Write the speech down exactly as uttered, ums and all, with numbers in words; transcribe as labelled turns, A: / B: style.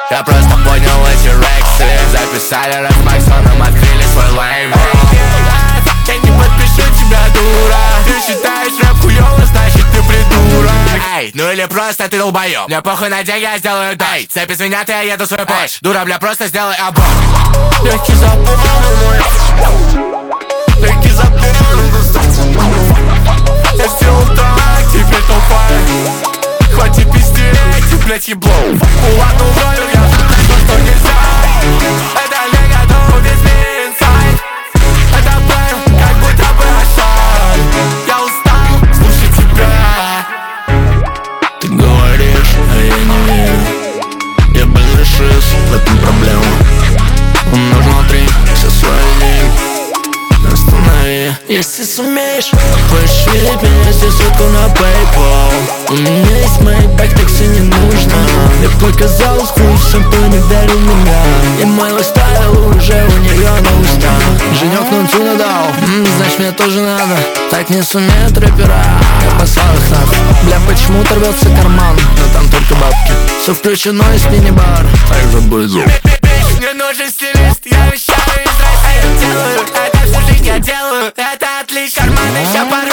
A: Я просто понял эти рексы. Записали рэп с Максоном, открыли свой лейбл. Я не подпишу тебя, дура. Ты считаешь рэп хуёво, значит ты придурок. Эй, ну или просто ты долбоёб. Мне похуй на деньги, я сделаю дай. Цепь из меня, ты я еду свой пэш. Дура, бля, просто сделай аборт. Легкий запор, легкий запор. Я сделал так, теперь толпай. Хватит пиздеть, блять, ебло. Ладно, уволю, я знаю, что нельзя. Это не готов без инсайд. Это план, как будто бы осад. Я устал слушать тебя.
B: Ты говоришь, а я не верю. Я больной шиз, в этом проблема. Умножь внутри все свои деньги. Останови, если сумеешь. Хочешь видеть меня здесь только на PayPal. У меня есть Maybach, такси не нужно. Мне показалось вкусом, кто не дарил меня. И мой лайфстайл уже у нее на устах. Женек нунцу дал, м-м, значит мне тоже надо. Так не сумеют рэпера, я послал их нахуй. Бля, почему-то рвется карман, но там только бабки. Все включено и спини-бар, так же будет звук.
A: Мне нужен стилист, я вещаю из России. Делаю это всю жизнь, я делаю это отлично. Карманы ща